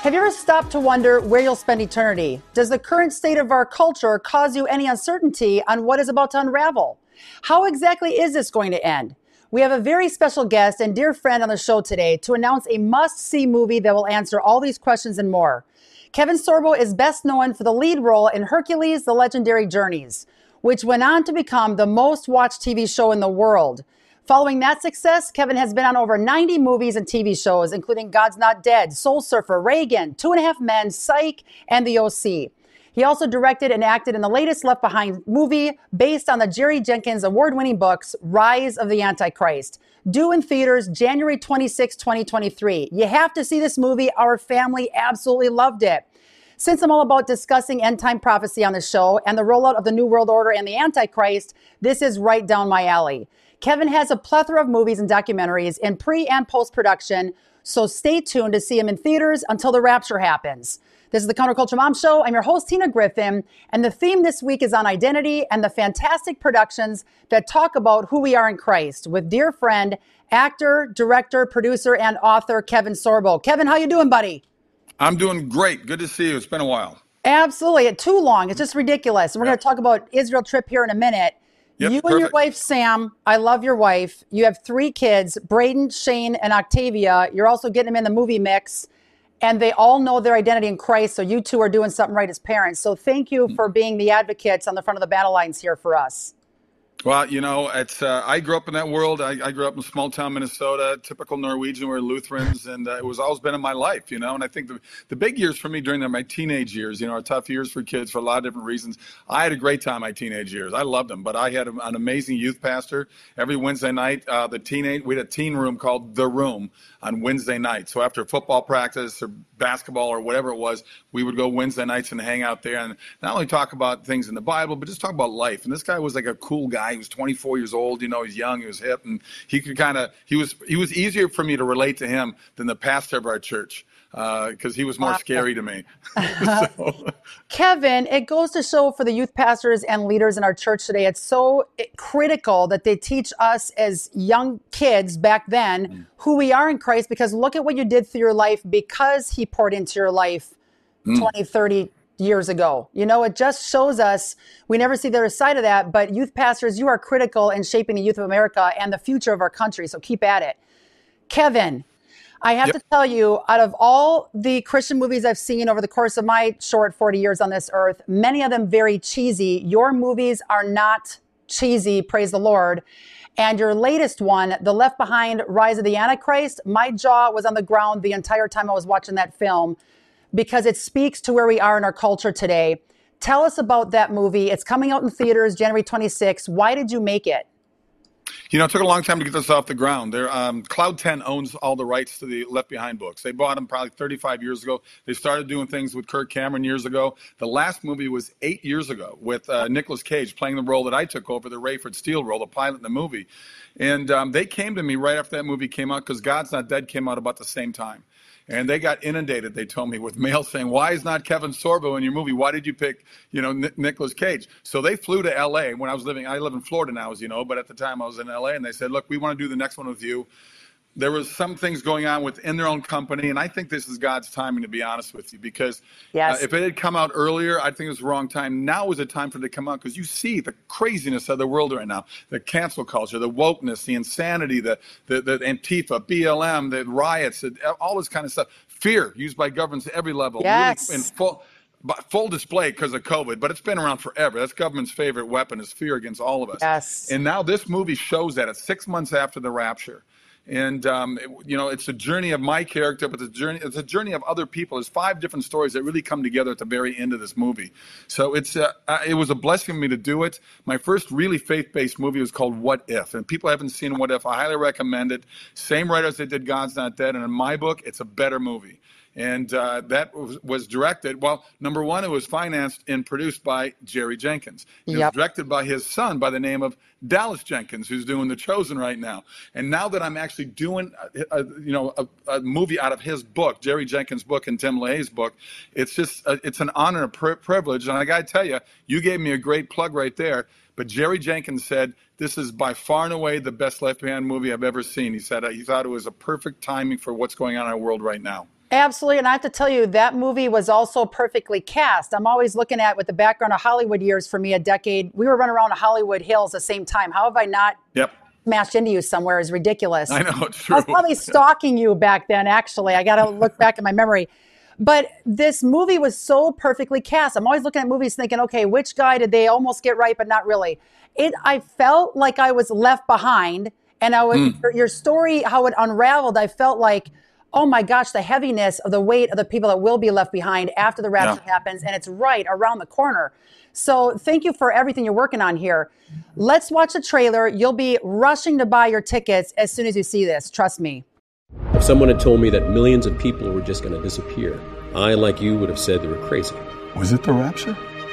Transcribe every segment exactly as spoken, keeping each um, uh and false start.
Have you ever stopped to wonder where you'll spend eternity? Does the current state of our culture cause you any uncertainty on what is about to unravel? How exactly is this going to end? We have a very special guest and dear friend on the show today to announce a must-see movie that will answer all these questions and more. Kevin Sorbo is best known for the lead role in Hercules: The Legendary Journeys, which went on to become the most watched T V show in the world. Following that success, Kevin has been on over ninety movies and T V shows, including God's Not Dead, Soul Surfer, Reagan, Two and a Half Men, Psych, and The O C. He also directed and acted in the latest Left Behind movie based on the Jerry Jenkins award-winning books, Rise of the Antichrist, due in theaters January twenty-sixth, twenty twenty-three. You have to see this movie. Our family absolutely loved it. Since I'm all about discussing end-time prophecy on the show and the rollout of the New World Order and the Antichrist, this is right down my alley. Kevin has a plethora of movies and documentaries in pre- and post-production, so stay tuned to see him in theaters until the rapture happens. This is the Counterculture Mom Show. I'm your host, Tina Griffin, and the theme this week is on identity and the fantastic productions that talk about who we are in Christ with dear friend, actor, director, producer, and author Kevin Sorbo. Kevin, how you doing, buddy? I'm doing great. Good to see you. It's been a while. Absolutely. Too long. It's just ridiculous. And we're yeah. going to talk about Israel trip here in a minute. Yep, you perfect. And your wife, Sam, I love your wife. You have three kids, Braden, Shane, and Octavia. You're also getting them in the movie mix. And they all know their identity in Christ. So you two are doing something right as parents. So thank you for being the advocates on the front of the battle lines here for us. Well, you know, it's uh, I grew up in that world. I, I grew up in small town Minnesota, typical Norwegian. We're Lutherans, and uh, it was always been in my life, you know. And I think the the big years for me during the, my teenage years, you know, are tough years for kids for a lot of different reasons. I had a great time my teenage years. I loved them, but I had an amazing youth pastor. Every Wednesday night, uh, the teenage we had a teen room called The Room on Wednesday night. So after football practice or basketball or whatever it was, we would go Wednesday nights and hang out there and not only talk about things in the Bible, but just talk about life. And this guy was like a cool guy. He was twenty-four years old, you know, he's young, he was hip, and he could kind of, he was he was easier for me to relate to him than the pastor of our church, because uh, he was more wow. scary to me. so. Kevin, it goes to show for the youth pastors and leaders in our church today, it's so critical that they teach us as young kids back then mm. who we are in Christ, because look at what you did through your life because he poured into your life mm. twenty, thirty years ago. You know, it just shows us we never see the other side of that. But youth pastors, you are critical in shaping the youth of America and the future of our country. So keep at it. Kevin, I have yep. to tell you, out of all the Christian movies I've seen over the course of my short forty years on this earth, many of them very cheesy. Your movies are not cheesy, praise the Lord. And your latest one, The Left Behind, Rise of the Antichrist, my jaw was on the ground the entire time I was watching that film, because it speaks to where we are in our culture today. Tell us about that movie. It's coming out in theaters January twenty-sixth. Why did you make it? You know, it took a long time to get this off the ground. There, um, Cloud ten owns all the rights to the Left Behind books. They bought them probably thirty-five years ago. They started doing things with Kirk Cameron years ago. The last movie was eight years ago with uh, Nicolas Cage playing the role that I took over, the Rayford Steele role, the pilot in the movie. And um, they came to me right after that movie came out, because God's Not Dead came out about the same time. And they got inundated, they told me, with mail saying, why is not Kevin Sorbo in your movie? Why did you pick, you know, N- Nicolas Cage? So they flew to L A when I was living, I live in Florida now, as you know, but at the time I was in L A, and they said, look, we want to do the next one with you. There was some things going on within their own company, and I think this is God's timing, to be honest with you, because yes. uh, if it had come out earlier, I think it was the wrong time. Now is the time for it to come out, because you see the craziness of the world right now, the cancel culture, the wokeness, the insanity, the, the, the Antifa, B L M, the riots, all this kind of stuff. Fear used by governments at every level. Yes. Really in full, full display because of COVID, but it's been around forever. That's government's favorite weapon, is fear against all of us. Yes. And now this movie shows that. It's six months after the rapture. And, um, it, you know, it's a journey of my character, but it's a journey, it's a journey of other people. There's five different stories that really come together at the very end of this movie. So it's uh, it was a blessing for me to do it. My first really faith-based movie was called What If? And people haven't seen What If. I highly recommend it. Same writers that did God's Not Dead. And in my book, it's a better movie. And uh, that was, was directed, well, number one, it was financed and produced by Jerry Jenkins. It yep. was directed by his son by the name of Dallas Jenkins, who's doing The Chosen right now. And now that I'm actually doing, a, a, you know, a, a movie out of his book, Jerry Jenkins' book and Tim LaHaye's book, it's just, a, it's an honor and a pri- privilege. And I got to tell you, you gave me a great plug right there. But Jerry Jenkins said, this is by far and away the best Left Behind movie I've ever seen. He said uh, he thought it was a perfect timing for what's going on in our world right now. Absolutely. And I have to tell you, that movie was also perfectly cast. I'm always looking at, with the background of Hollywood years for me, a decade, we were running around Hollywood Hills the same time. How have I not Yep. smashed into you somewhere is ridiculous. I know, it's true. I was probably stalking you back then, actually. I got to look back in my memory. But this movie was so perfectly cast. I'm always looking at movies thinking, okay, which guy did they almost get right, but not really? It. I felt like I was left behind. And I would, mm. your, your story, how it unraveled, I felt like, oh my gosh, the heaviness of the weight of the people that will be left behind after the rapture yeah. happens. And it's right around the corner. So thank you for everything you're working on here. Let's watch the trailer. You'll be rushing to buy your tickets as soon as you see this. Trust me. If someone had told me that millions of people were just going to disappear, I, like you, would have said they were crazy. Was it the rapture?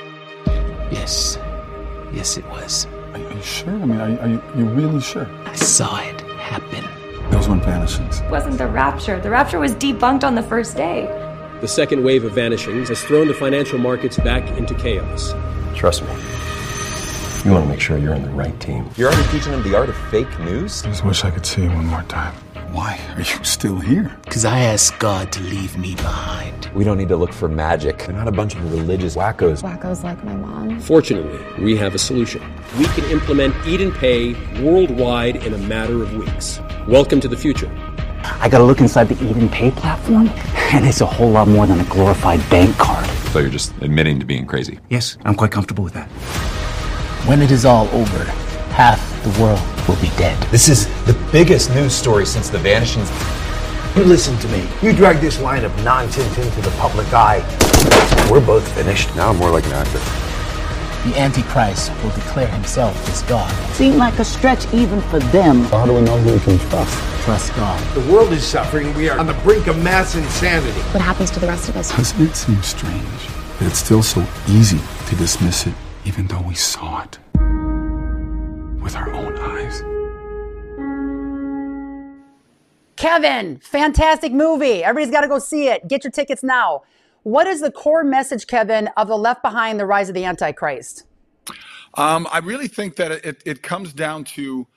Yes. Yes, it was. Are you sure? I mean, are, are you, are you really sure? I saw it happen. Those weren't vanishings. It wasn't the rapture. The rapture was debunked on the first day. The second wave of vanishings has thrown the financial markets back into chaos. Trust me. You want to make sure you're on the right team. You're already teaching them the art of fake news? I just wish I could see you one more time. Why are you still here? Because I asked God to leave me behind. We don't need to look for magic. They're not a bunch of religious wackos. Wackos like my mom. Fortunately, we have a solution. We can implement Eat and Pay worldwide in a matter of weeks. Welcome to the future. I gotta look inside the Eat and Pay platform, and it's a whole lot more than a glorified bank card. So you're just admitting to being crazy? Yes, I'm quite comfortable with that. When it is all over, half the world will be dead. This is the biggest news story since the vanishings. You listen to me. You drag this line of nonsense into the public eye. We're both finished. Now I'm more like an actor. The Antichrist will declare himself as God. Seemed like a stretch even for them. So how do we know who we can trust? Trust God. The world is suffering. We are on the brink of mass insanity. What happens to the rest of us? Doesn't it seem strange that it's still so easy to dismiss it, even though we saw it with our own eyes? Kevin, fantastic movie. Everybody's got to go see it. Get your tickets now. What is the core message, Kevin, of the Left Behind, the Rise of the Antichrist? Um, I really think that it, it comes down to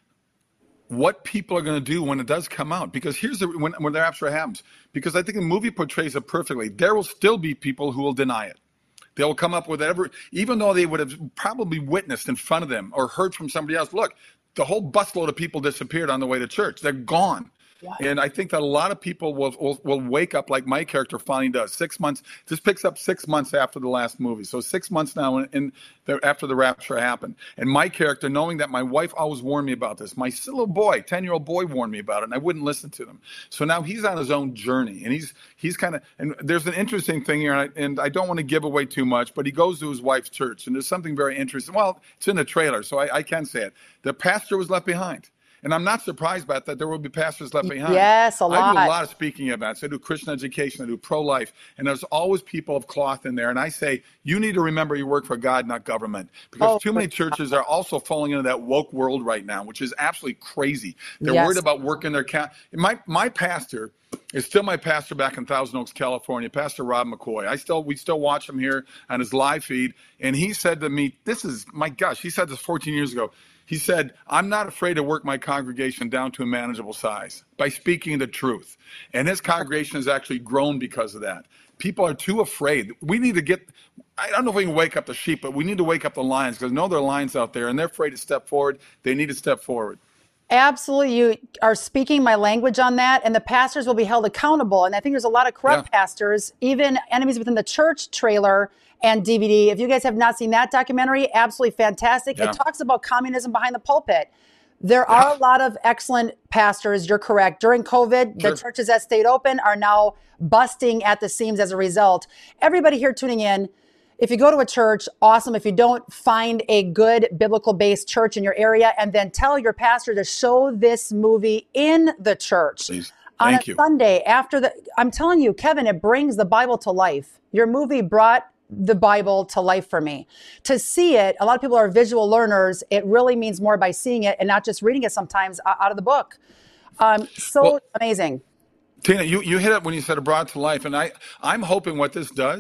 what people are going to do when it does come out. Because here's the, when, when the rapture happens. Because I think the movie portrays it perfectly. There will still be people who will deny it. They will come up with whatever, even though they would have probably witnessed in front of them or heard from somebody else. Look, the whole busload of people disappeared on the way to church. They're gone. Yeah. And I think that a lot of people will, will will wake up like my character finally does. Six months. This picks up six months after the last movie. So six months now in, in the, after the rapture happened. And my character, knowing that my wife always warned me about this, my little boy, ten-year-old boy warned me about it, and I wouldn't listen to them. So now he's on his own journey. And he's he's kind of, and there's an interesting thing here, and I, and I don't want to give away too much, but he goes to his wife's church. And there's something very interesting. Well, it's in the trailer, so I, I can say it. The pastor was left behind. And I'm not surprised by that. There will be pastors left behind. Yes, a lot. I do a lot of speaking events. I do Christian education. I do pro-life. And there's always people of cloth in there. And I say, you need to remember you work for God, not government. Because oh, too many churches are also falling into that woke world right now, which is absolutely crazy. They're yes. worried about working their count. My, my pastor is still my pastor back in Thousand Oaks, California, Pastor Rob McCoy. I still, we still watch him here on his live feed. And he said to me, this is, my gosh, he said this fourteen years ago. He said, I'm not afraid to work my congregation down to a manageable size by speaking the truth. And his congregation has actually grown because of that. People are too afraid. We need to get, I don't know if we can wake up the sheep, but we need to wake up the lions, because I know there are lions out there and they're afraid to step forward. They need to step forward. Absolutely. You are speaking my language on that, and the pastors will be held accountable. And I think there's a lot of corrupt yeah. pastors, even Enemies Within the Church trailer and D V D. If you guys have not seen that documentary, absolutely fantastic. Yeah. It talks about communism behind the pulpit. There yeah. are a lot of excellent pastors. You're correct. During COVID, sure. the churches that stayed open are now busting at the seams as a result. Everybody here tuning in, if you go to a church, awesome. If you don't, find a good biblical-based church in your area, and then tell your pastor to show this movie in the church. Please. On Thank a you. Sunday after the, I'm telling you, Kevin, it brings the Bible to life. Your movie brought the Bible to life for me. To see it, a lot of people are visual learners. It really means more by seeing it and not just reading it sometimes out of the book. Um, so well, amazing. Tina, you, you hit it when you said it brought to life. And I, I'm hoping what this does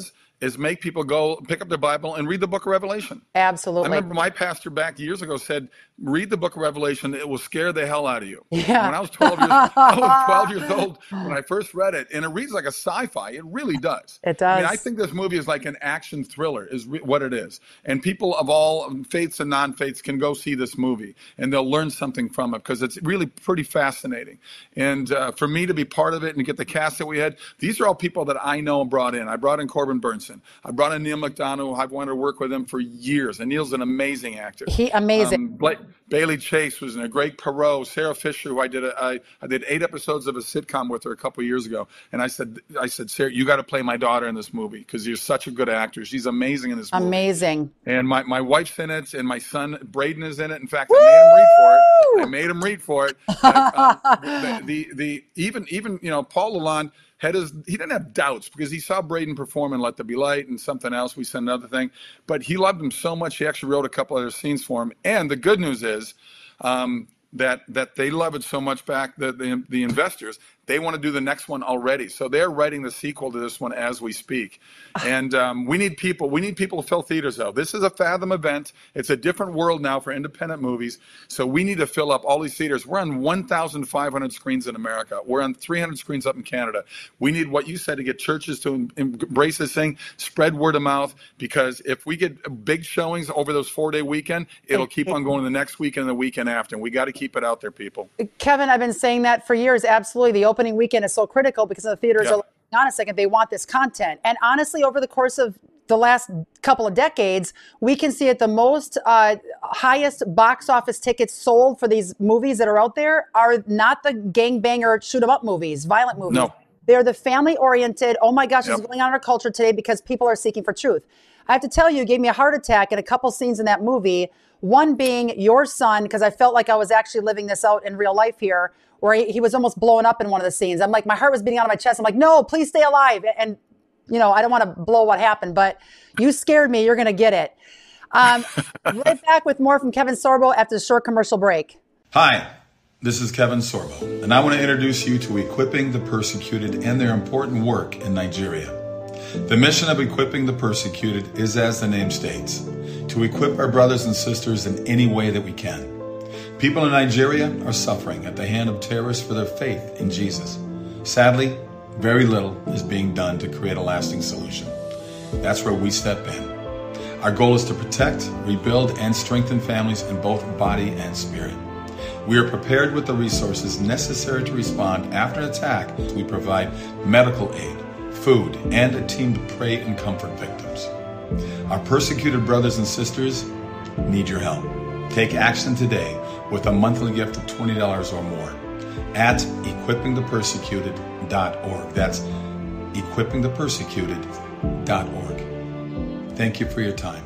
is make people go pick up their Bible and read the book of Revelation. Absolutely. I remember my pastor back years ago said, read the book of Revelation. It will scare the hell out of you. Yeah. When I was twelve years, I was twelve years old when I first read it, and it reads like a sci-fi. It really does. It does. I mean, I think this movie is like an action thriller is re- what it is. And people of all faiths and non-faiths can go see this movie, and they'll learn something from it because it's really pretty fascinating. And uh, for me to be part of it and get the cast that we had, these are all people that I know and brought in. I brought in Corbin Burnson. I brought in Neil McDonough. I've wanted to work with him for years, and Neil's an amazing actor. He amazing. Um, Blake, Bailey Chase was in a great Perot. Sarah Fisher, who I did a, I, I did eight episodes of a sitcom with her a couple of years ago, and I said, I said, Sarah, you got to play my daughter in this movie because you're such a good actor. She's amazing in this movie. Amazing. And my, my wife's in it, and my son Braden is in it. In fact, Woo! I made him read for it. I made him read for it. But, uh, the, the the even even you know Paul Lalonde had his he didn't have doubts because he saw Braden perform in Let There Be Light and something else. We said another thing, but he loved him so much he actually wrote a couple other scenes for him. And the good news is um, that that they love it so much back that the the investors. They want to do the next one already. So they're writing the sequel to this one as we speak. And um, we need people. We need people to fill theaters, though. This is a Fathom event. It's a different world now for independent movies. So we need to fill up all these theaters. We're on one thousand five hundred screens in America. We're on three hundred screens up in Canada. We need what you said to get churches to em- embrace this thing, spread word of mouth, because if we get big showings over those four-day weekend, it'll keep on going the next weekend and the weekend after. And we got to keep it out there, people. Kevin, I've been saying that for years. Absolutely. The opening weekend is so critical because the theaters Yeah. are, hang on a second, they want this content. And honestly, over the course of the last couple of decades, we can see it the most uh, highest box office tickets sold for these movies that are out there are not the gangbanger shoot 'em up movies, violent movies. No. They're the family oriented. Oh my gosh, Yep. what's going on in our culture today because people are seeking for truth. I have to tell you, it gave me a heart attack in a couple scenes in that movie. One being your son, because I felt like I was actually living this out in real life here, where he, he was almost blowing up in one of the scenes. I'm like, my heart was beating out of my chest. I'm like, no, please stay alive. And, you know, I don't want to blow what happened, but you scared me. You're going to get it. Um, right back with more from Kevin Sorbo after the short commercial break. Hi, this is Kevin Sorbo, and I want to introduce you to Equipping the Persecuted and their important work in Nigeria. The mission of Equipping the Persecuted is, as the name states, to equip our brothers and sisters in any way that we can. People in Nigeria are suffering at the hand of terrorists for their faith in Jesus. Sadly, very little is being done to create a lasting solution. That's where we step in. Our goal is to protect, rebuild, and strengthen families in both body and spirit. We are prepared with the resources necessary to respond after an attack. We provide medical aid, food, and a team to pray and comfort victims. Our persecuted brothers and sisters need your help. Take action today with a monthly gift of twenty dollars or more at equipping the persecuted dot org. That's equipping the persecuted dot org. Thank you for your time.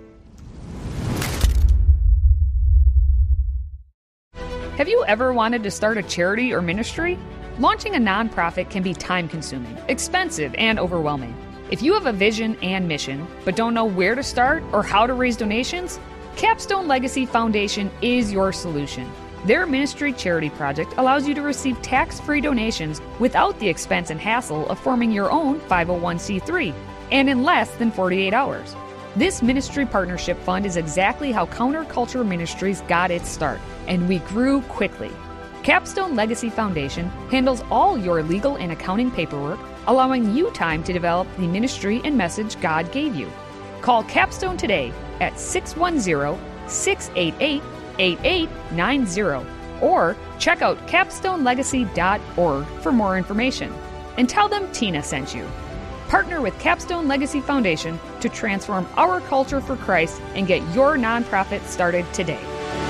Have you ever wanted to start a charity or ministry? Launching a nonprofit can be time-consuming, expensive, and overwhelming. If you have a vision and mission, but don't know where to start or how to raise donations, Capstone Legacy Foundation is your solution. Their ministry charity project allows you to receive tax-free donations without the expense and hassle of forming your own five oh one c three, and in less than forty-eight hours. This ministry partnership fund is exactly how Counterculture Ministries got its start, and we grew quickly. Capstone Legacy Foundation handles all your legal and accounting paperwork, allowing you time to develop the ministry and message God gave you. Call Capstone today at six one zero, six eight eight, eight eight nine zero or check out capstone legacy dot org for more information. And tell them Tina sent you. Partner with Capstone Legacy Foundation to transform our culture for Christ and get your nonprofit started today.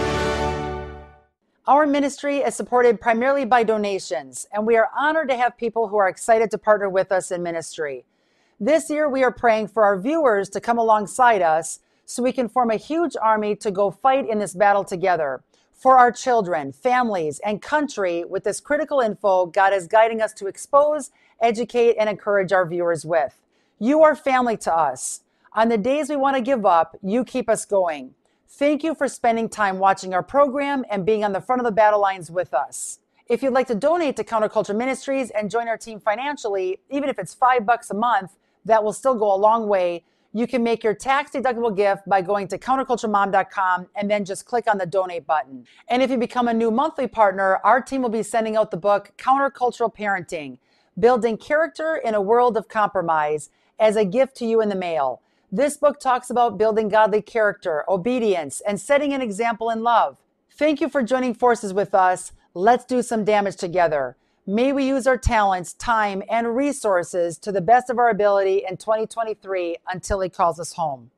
Our ministry is supported primarily by donations, and we are honored to have people who are excited to partner with us in ministry. This year, we are praying for our viewers to come alongside us so we can form a huge army to go fight in this battle together for our children, families, and country with this critical info God is guiding us to expose, educate, and encourage our viewers with. You are family to us. On the days we want to give up, you keep us going. Thank you for spending time watching our program and being on the front of the battle lines with us. If you'd like to donate to Counterculture Ministries and join our team financially, even if it's five bucks a month, that will still go a long way. You can make your tax-deductible gift by going to counterculture mom dot com and then just click on the donate button. And if you become a new monthly partner, our team will be sending out the book, Countercultural Parenting, Building Character in a World of Compromise, as a gift to you in the mail. This book talks about building godly character, obedience, and setting an example in love. Thank you for joining forces with us. Let's do some damage together. May we use our talents, time, and resources to the best of our ability in twenty twenty-three until he calls us home.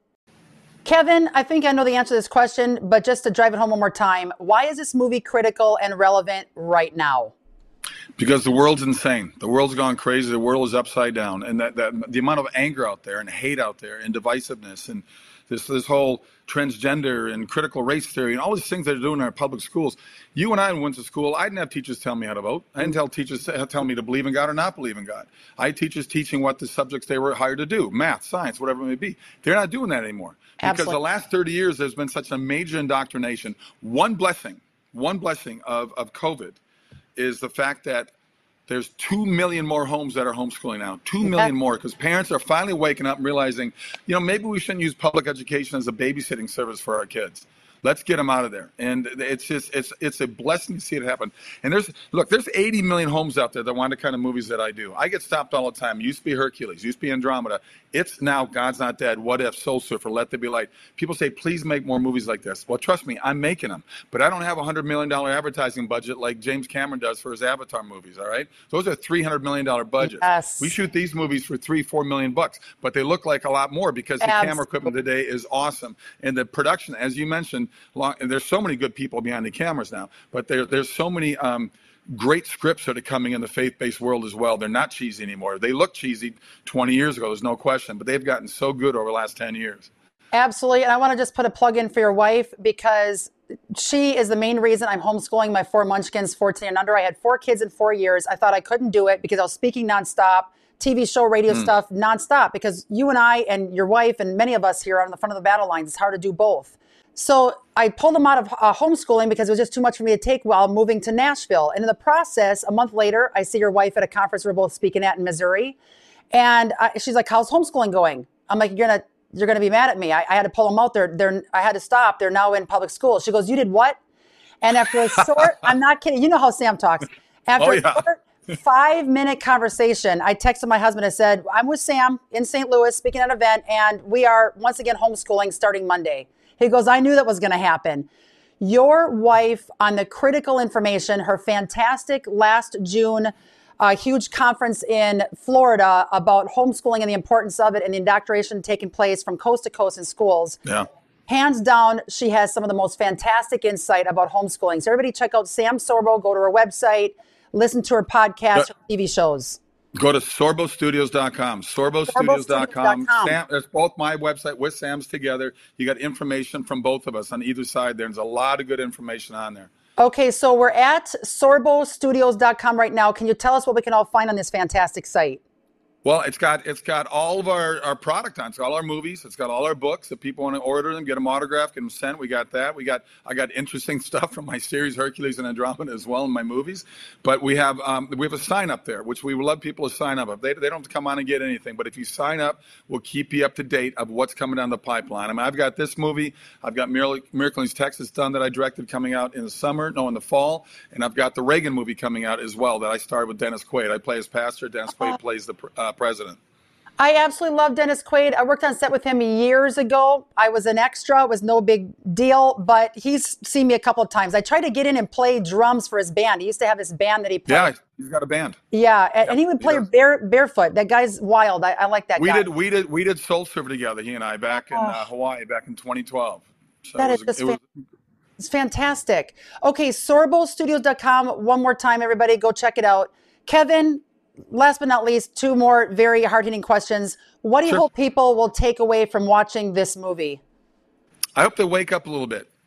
Kevin, I think I know the answer to this question, but just to drive it home one more time, why is this movie critical and relevant right now? Because the world's insane. The world's gone crazy. The world is upside down. And that, that the amount of anger out there and hate out there and divisiveness and this this whole transgender and critical race theory and all these things that are doing in our public schools. You and I went to school. I didn't have teachers tell me how to vote. I didn't tell teachers tell me to believe in God or not believe in God. I had teachers teaching what the subjects they were hired to do, math, science, whatever it may be. They're not doing that anymore. Because Absolutely. the last thirty years, there's been such a major indoctrination. One blessing, one blessing of, of COVID is the fact that there's two million more homes that are homeschooling now. Two million more, because parents are finally waking up and realizing, you know, maybe we shouldn't use public education as a babysitting service for our kids. Let's get them out of there. And it's just, it's it's a blessing to see it happen. And there's, look, there's eighty million homes out there that want the kind of movies that I do. I get stopped all the time. It used to be Hercules, used to be Andromeda. It's now God's Not Dead, What If, Soul Surfer, Let There Be Light. People say, please make more movies like this. Well, trust me, I'm making them. But I don't have a one hundred million dollars advertising budget like James Cameron does for his Avatar movies, all right? Those are three hundred million dollars budgets. Yes. We shoot these movies for three, four million bucks, but they look like a lot more because the Absolutely. camera equipment today is awesome. And the production, as you mentioned, long, and there's so many good people behind the cameras now, but there, there's so many um, great scripts that are coming in the faith-based world as well. They're not cheesy anymore. They looked cheesy twenty years ago, there's no question, but they've gotten so good over the last ten years. Absolutely. And I want to just put a plug in for your wife because she is the main reason I'm homeschooling my four munchkins, fourteen and under. I had four kids in four years. I thought I couldn't do it because I was speaking nonstop, T V show, radio mm. stuff nonstop, because you and I and your wife and many of us here are on the front of the battle lines. It's hard to do both. So I pulled them out of uh, homeschooling because it was just too much for me to take while moving to Nashville. And in the process, a month later, I see your wife at a conference we're both speaking at in Missouri. And I, she's like, how's homeschooling going? I'm like, you're going to you're gonna be mad at me. I, I had to pull them out. They're, they're, I had to stop. They're now in public school. She goes, you did what? And after a short, I'm not kidding. You know how Sam talks. After oh, yeah. a short five minute conversation, I texted my husband and said, I'm with Sam in Saint Louis speaking at an event, and we are once again homeschooling starting Monday. He goes, I knew that was going to happen. Your wife on the critical information, her fantastic last June uh, huge conference in Florida about homeschooling and the importance of it and the indoctrination taking place from coast to coast in schools. Yeah. Hands down, she has some of the most fantastic insight about homeschooling. So everybody check out Sam Sorbo, go to her website, listen to her podcast, her T V shows. Go to sorbo studios dot com, sorbo studios dot com. Sam, that's both my website with Sam's together. You got information from both of us on either side there. There's a lot of good information on there. Okay, so we're at sorbo studios dot com right now. Can you tell us what we can all find on this fantastic site? Well, it's got it's got all of our, our product on. It's got all our movies. It's got all our books. If people want to order them, get them autographed, get them sent, we got that. We got I got interesting stuff from my series Hercules and Andromeda as well in my movies. But we have um, we have a sign up there, which we would love people to sign up. They they don't have to come on and get anything, but if you sign up, we'll keep you up to date of what's coming down the pipeline. I mean, I've got this movie. I've got Miracle, Miracle in Texas done that I directed coming out in the summer, no, in the fall, and I've got the Reagan movie coming out as well that I starred with Dennis Quaid. I play his pastor. Dennis Quaid plays the uh, president. I absolutely love Dennis Quaid. I worked on set with him years ago. I was an extra. It was no big deal, but he's seen me a couple of times. I tried to get in and play drums for his band. He used to have this band that he played. Yeah, he's got a band. Yeah, and, yep, and he would play bare, barefoot. That guy's wild. I, I like that we guy. Did, we did we did Soul Surfer together, he and I, back in oh. uh, Hawaii back in twenty twelve. So that it is was, just it was, it's fantastic. Okay, sorbo studios dot com. One more time, everybody, go check it out. Kevin, last but not least, two more very hard-hitting questions. What do you sure. hope people will take away from watching this movie? I hope they wake up a little bit.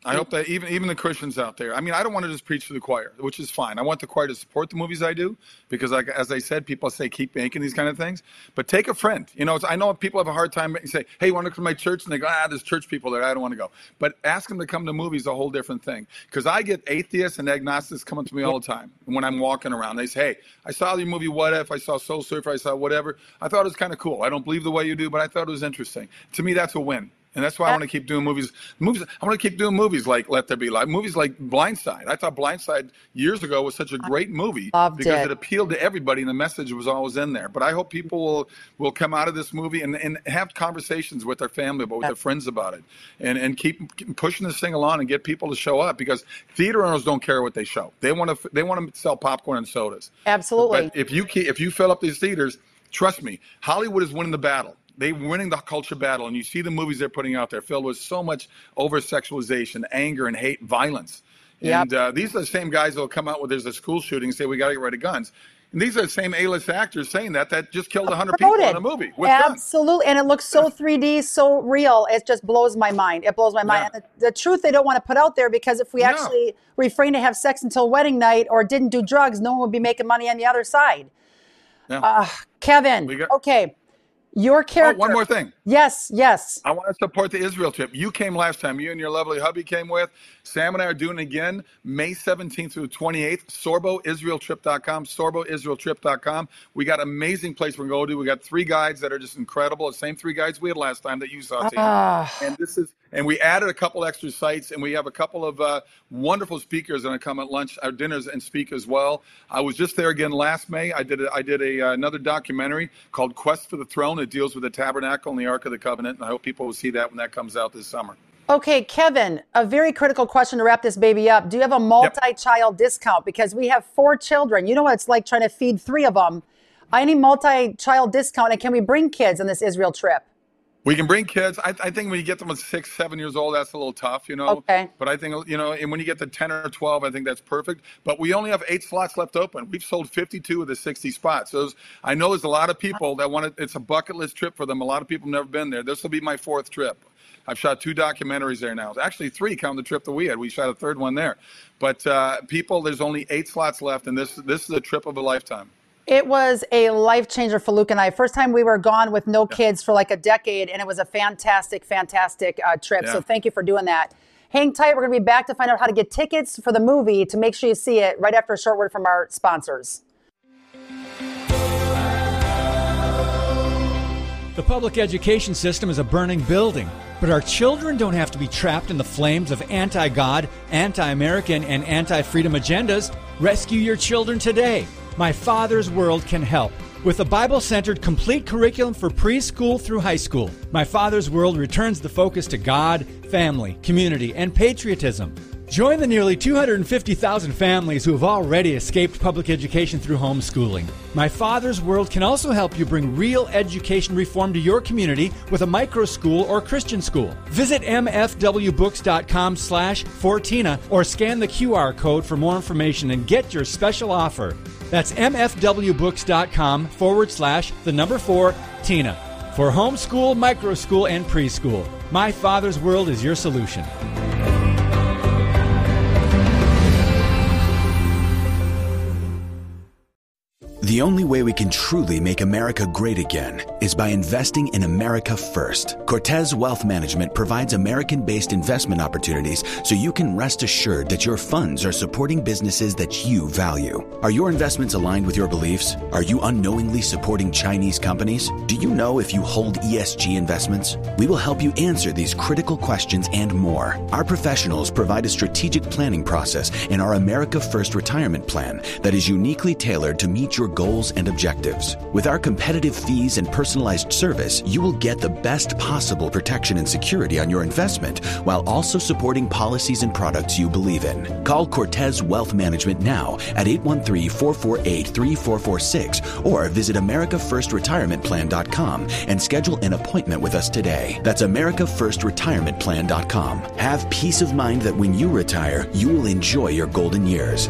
I hope that even even the Christians out there, I mean, I don't want to just preach to the choir, which is fine. I want the choir to support the movies I do because, like, as I said, people say keep making these kind of things. But take a friend. You know, it's, I know people have a hard time say, hey, you want to come to my church? And they go, ah, there's church people there. I don't want to go. But ask them to come to movies, a whole different thing. Because I get atheists and agnostics coming to me all the time when I'm walking around. They say, hey, I saw the movie What If? I saw Soul Surfer. I saw whatever. I thought it was kind of cool. I don't believe the way you do, but I thought it was interesting. To me, that's a win. And that's why I want to keep doing movies. Movies. I want to keep doing movies like Let There Be Light. Movies like Blindside. I thought Blindside years ago was such a great movie Loved because it. it appealed to everybody and the message was always in there. But I hope people will, will come out of this movie and, and have conversations with their family, but with their friends about it, and and keep, keep pushing this thing along and get people to show up because theater owners don't care what they show. They want to they want to sell popcorn and sodas. Absolutely. But if you keep, if you fill up these theaters, trust me, Hollywood is winning the battle. They're winning the culture battle, and you see the movies they're putting out there filled with so much over-sexualization, anger, and hate, violence. Yep. And uh, these are the same guys that will come out when there's a school shooting and say, we got to get rid of guns. And these are the same A-list actors saying that, that just killed one hundred people in a movie with guns. Absolutely. And it looks so three D, so real. It just blows my mind. It blows my mind. Yeah. And the, the truth they don't want to put out there, because if we No. actually refrain to have sex until wedding night or didn't do drugs, no one would be making money on the other side. Yeah. Uh, Kevin, We got- okay. Your Oh, character. one more thing. Yes, yes. I want to support the Israel trip. You came last time. You and your lovely hubby came with. Sam and I are doing it again May seventeenth through the twenty-eighth. Sorbo Israel Trip dot com. Sorbo Israel Trip dot com. We got amazing place we're going to. We got three guides that are just incredible. The same three guides we had last time that you saw, Tina. Ah. And this is, and we added a couple extra sites, and we have a couple of uh, wonderful speakers going to come at lunch, our dinners, and speak as well. I was just there again last May. I did a, I did a uh, another documentary called Quest for the Throne. It deals with the tabernacle and the Ark of the Covenant, and I hope people will see that when that comes out this summer. Okay, Kevin, a very critical question to wrap this baby up. Do you have a multi-child discount? Because we have four children. You know what it's like trying to feed three of them. I need multi-child discount, and can we bring kids on this Israel trip? We can bring kids. I, I think when you get them at six, seven years old, that's a little tough, you know. Okay. But I think, you know, and when you get to ten or twelve, I think that's perfect. But we only have eight slots left open. We've sold fifty-two of the sixty spots. So I know there's a lot of people that want it. It's a bucket list trip for them. A lot of people have never been there. This will be my fourth trip. I've shot two documentaries there now. Actually, three, count the trip that we had. We shot a third one there. But uh, people, there's only eight slots left, and this this is a trip of a lifetime. It was a life changer for Luke and I. First time we were gone with no kids for like a decade, and it was a fantastic, fantastic uh, trip. Yeah. So thank you for doing that. Hang tight. We're going to be back to find out how to get tickets for the movie to make sure you see it right after a short word from our sponsors. The public education system is a burning building, but our children don't have to be trapped in the flames of anti-God, anti-American, and anti-freedom agendas. Rescue your children today. My Father's World can help. With a Bible-centered complete curriculum for preschool through high school, My Father's World returns the focus to God, family, community, and patriotism. Join the nearly two hundred fifty thousand families who have already escaped public education through homeschooling. My Father's World can also help you bring real education reform to your community with a micro school or Christian school. Visit m f w books dot com slash Fortina or scan the Q R code for more information and get your special offer. That's m f w books dot com forward slash the number four Tina. For homeschool, micro school, and preschool, My Father's World is your solution. The only way we can truly make America great again is by investing in America first. Cortez Wealth Management provides American-based investment opportunities so you can rest assured that your funds are supporting businesses that you value. Are your investments aligned with your beliefs? Are you unknowingly supporting Chinese companies? Do you know if you hold E S G investments? We will help you answer these critical questions and more. Our professionals provide a strategic planning process in our America First retirement plan that is uniquely tailored to meet your goals and objectives. With our competitive fees and personalized service, you will get the best possible protection and security on your investment while also supporting policies and products you believe in. Call Cortez Wealth Management now at eight one three, four four eight, three four four six or visit america first retirement plan dot com and schedule an appointment with us today. That's america first retirement plan dot com. Have peace of mind that when you retire, you will enjoy your golden years.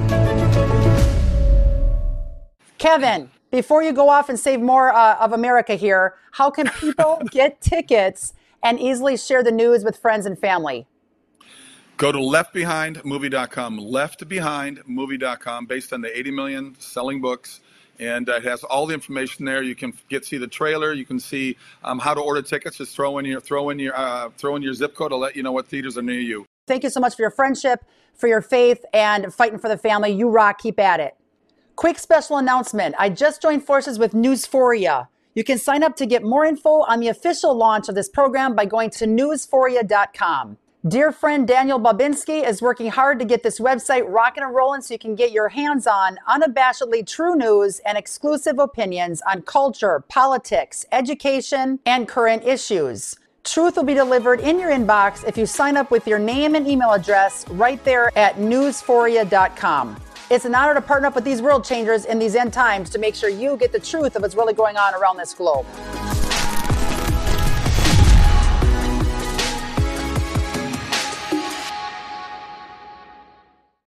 Kevin, before you go off and save more uh, of America here, how can people get tickets and easily share the news with friends and family? Go to left behind movie dot com, left behind movie dot com, based on the eighty million selling books. And uh, it has all the information there. You can get see the trailer. You can see um, how to order tickets. Just throw in your throw in your uh, throw in your zip code to let you know what theaters are near you. Thank you so much for your friendship, for your faith, and fighting for the family. You rock. Keep at it. Quick special announcement. I just joined forces with Newsphoria. You can sign up to get more info on the official launch of this program by going to newsphoria dot com. Dear friend Daniel Babinski is working hard to get this website rocking and rolling so you can get your hands on unabashedly true news and exclusive opinions on culture, politics, education, and current issues. Truth will be delivered in your inbox if you sign up with your name and email address right there at newsphoria dot com. It's an honor to partner up with these world changers in these end times to make sure you get the truth of what's really going on around this globe.